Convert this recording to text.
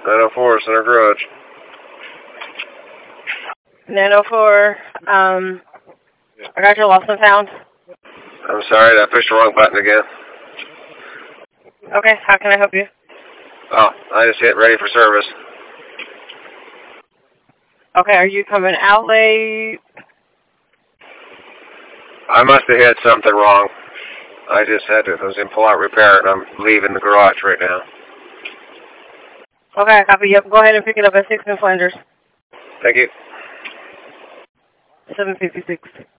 904, Center Garage. 904, I got your lost and found. I'm sorry, I pushed the wrong button again. Okay, how can I help you? Oh, I just hit ready for service. Okay, are you coming out late? I must have hit something wrong. I was in pull-out repair, and I'm leaving the garage right now. Okay, copy. Yep, go ahead and pick it up at 6 in Flanders. Thank you. 756.